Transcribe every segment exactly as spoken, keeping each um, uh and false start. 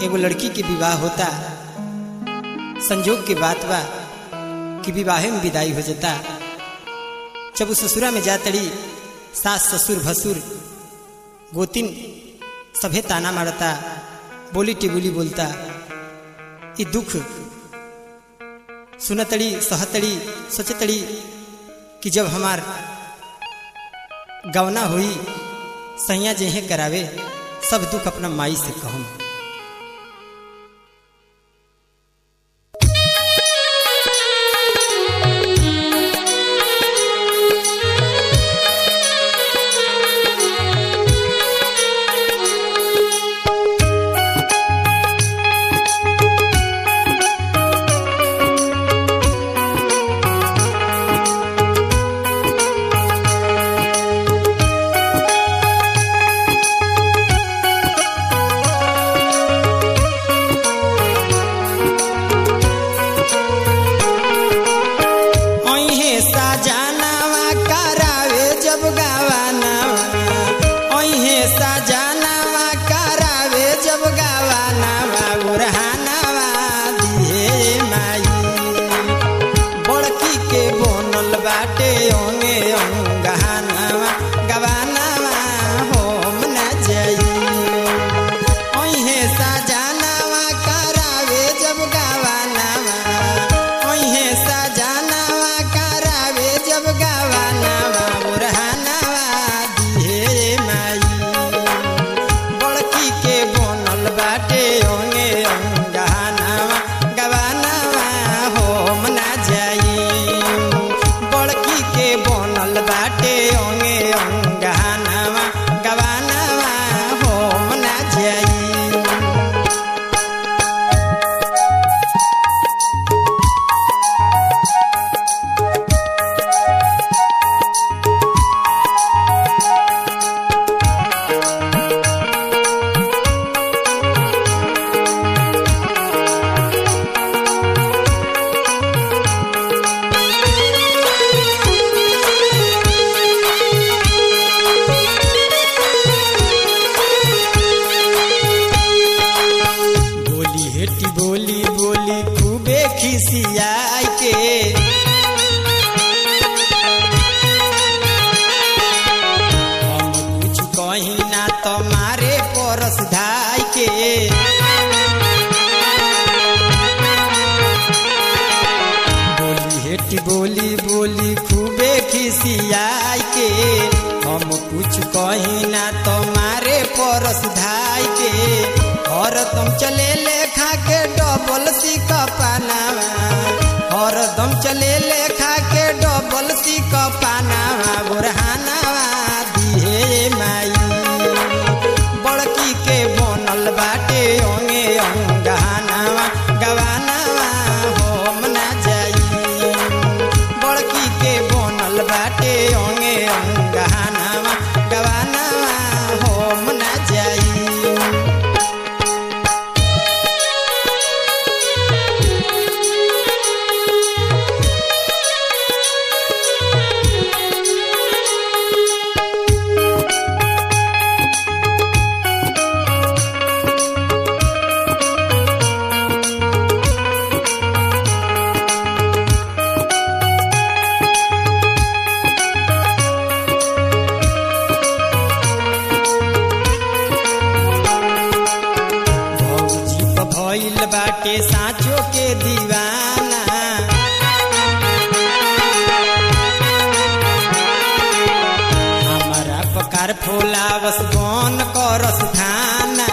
एगो लड़की के विवाह होता, संजोग के बात बा कि विवाहे में विदाई हो जाता। जब उस ससुरा में जा तड़ी, सास ससुर भसुर गोतिन सभे ताना मारता, बोली टिबुली बोलता। ये दुख सुनतड़ी सहतड़ी सोचतड़ी कि जब हमार गवना हुई सैया जेहे करावे, सब दुख अपना माई से कहूँ। बोली बोली खूबे खिसियाई के, हम कुछ कही ना तुम्हारे परस धाई के। और तुम चले ले खा के डबल सीख पानावा, और तुम चले ले खा के डबल सीख पानावा। बुरहानावा दिहे माई बड़की के बनल बाटे ओंगे अंगहानावा, गवानावा हम ना जाई। बड़की के बनल बाटे ओंगे अंगहानावा, गवानावा हम ना जाई। बाटे साँचो के दीवाना, हमारा पकार फुलावस बन करस खाना।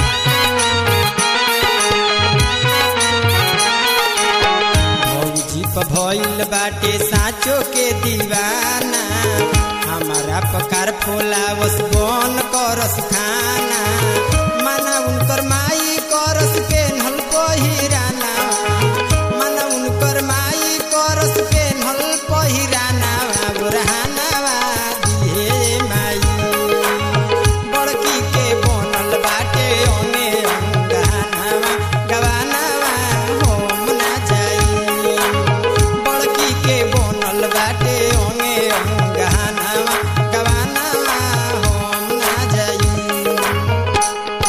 भौजी प भइल बाटे साँचो के दीवाना, हमारा पकार फुलावस बन करस खाना। माना उनकर माई करस के नल पहिराना, माना उनकर माई करस के नल पहिराना। बुरहानावा दिहे माई बड़की के बनल बाटे ओंगे अंगहानावा, गवानावा हम ना जाई। बड़की के बनल बाटे ओंगे अंगहानावा, गवानावा हम ना जाई।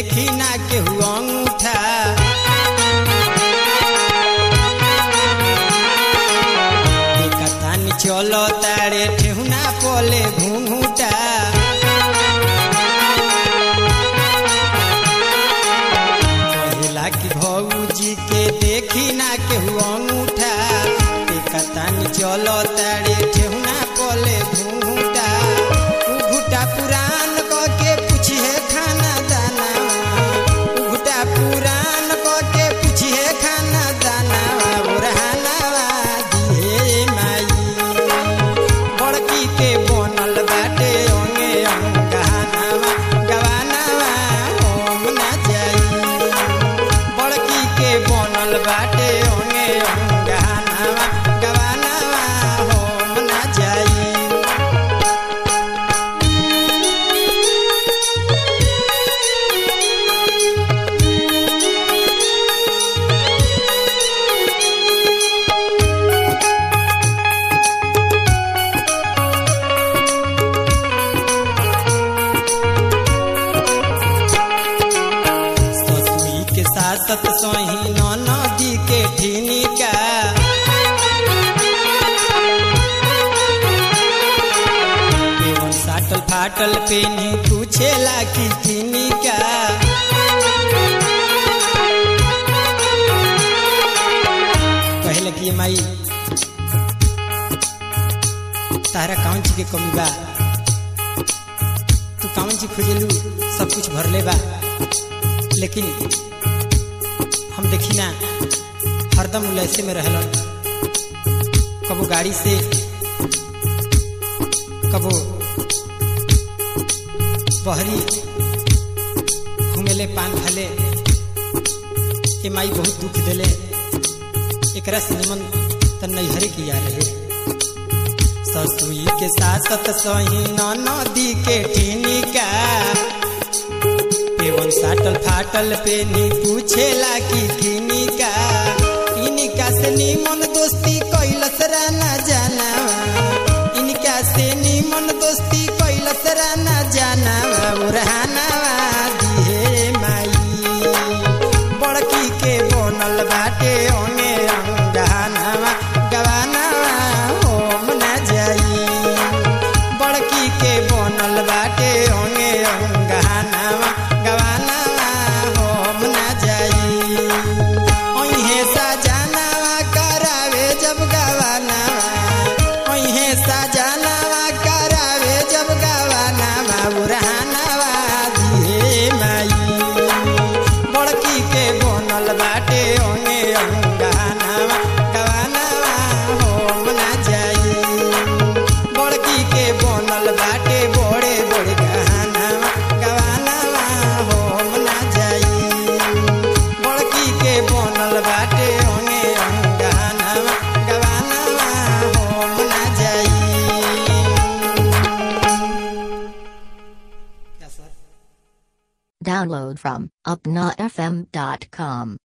देखी ना केहू अंगूठा। देखतानी चलो तारे ठेहुना पोले घूंघूटा। कहला कि भौजी के देखी ना केहू अंगूठा। देखतानी चलो तारे ठेहुना पोले घूंघूटा। घूटा पुरान के पूछिए खाना दाना। घूटा पुरान के पूछिए खाना दाना। ओरहानावा दिए माई बड़की के बनल बाटे अंगे अंगहानावा। गवानावा हम ना जाई बड़की के बनल बाटे अंगे अंगहानावा। गवानावा हम ना जाई। सासत सोही नदी के ठीनिका। एवं साटल फाटल पेनी पूछेला की ठीनिका। कहले कि माई तारा कौन चीज के कमी बा। तू कौन चीज खोजेलू सब कुछ भरले बा। लेकिन हम देखी ना हरदम उलैसे में रहलन। कबो गाड़ी से कबो बहरी घूमेले पान खाले। ये माई बहुत दुख देले। एकरा से निमन त नैहरे की यार रहे। ससुई के सासत सही नदी के ठीनिका। एवं साटल फाटल पे नी पूछेला की किनिका। इनका से निमन दोस्ती कैलस राना जाना। इनका से निमन दोस्ती कैलस राना जाना। ओरहानावा दिए माई बड़की के बनल बाटे अंगे अंगहानावा। गवानावा हम ना जाई बड़की के बनल बाटे अंगे अंगहानावा। गवानावा हम ना जाई। ओहे सजनावा करावे जब गवानावा। ओहे सजनावा करावे जब गवानावा। ओरहानावा दिए माई बड़की के बनल बाटे अंगे अंगहानावा। गवानावा हम ना जाई बड़की के बनल बाटे बड़े बड़े गहनावा। गवानावा हम ना जाई बड़की के बनल बाटे अंगे अंगहानावा। गवानावा हम ना जाई। Download from upna f m dot com.